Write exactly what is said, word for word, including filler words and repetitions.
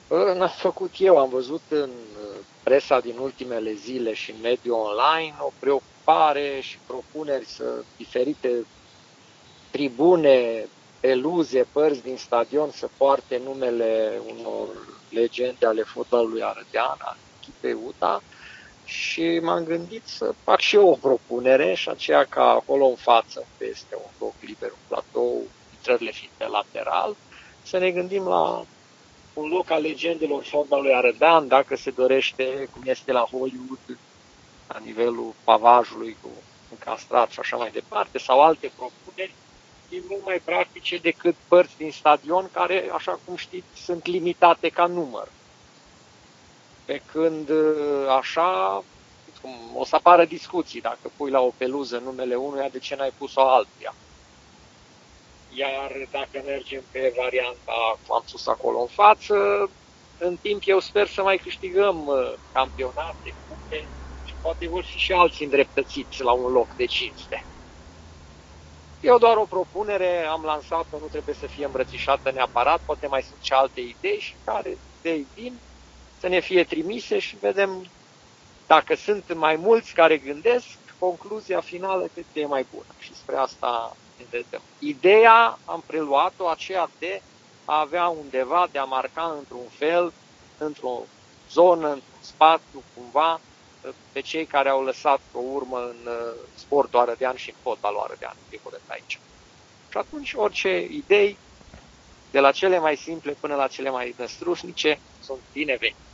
N-am făcut eu, am văzut în presa din ultimele zile și în mediul online o preocupare și propuneri să diferite tribune, peluze, părți din stadion să poarte numele unor legende ale fotbalului arădean, al echipei U T A, și m-am gândit să fac și eu o propunere, și aceea ca acolo în față, unde este un loc liber, un platou, intrările fiind pe lateral, să ne gândim la un loc al legendelor fotbalului arădean, dacă se dorește, cum este la Hollywood, la nivelul pavajului cu încastrat și așa mai departe, sau alte propuneri, e mult mai practice decât părți din stadion care, așa cum știți, sunt limitate ca număr. Pe când așa o să apară discuții, dacă pui la o peluză numele unuia, de ce n-ai pus-o altuia? Iar dacă mergem pe varianta, cum am spus acolo în față, în timp eu sper să mai câștigăm campionate, cupe, și poate vor fi și alții îndreptățiți la un loc de cinste. Eu doar o propunere am lansat-o, nu trebuie să fie îmbrățișată neapărat, poate mai sunt și alte idei, și care idei vin să ne fie trimise și vedem dacă sunt mai mulți care gândesc, concluzia finală cât e mai bună. Și spre asta ne vedem. Ideea am preluat-o, aceea de a avea undeva, de a marca într-un fel, într-o zonă, într-un spațiu, cumva, pe cei care au lăsat o urmă în sportul arădean și în fotbalul arădean, în primul rând aici. Și atunci orice idei, de la cele mai simple până la cele mai năstrușnice, sunt binevenite.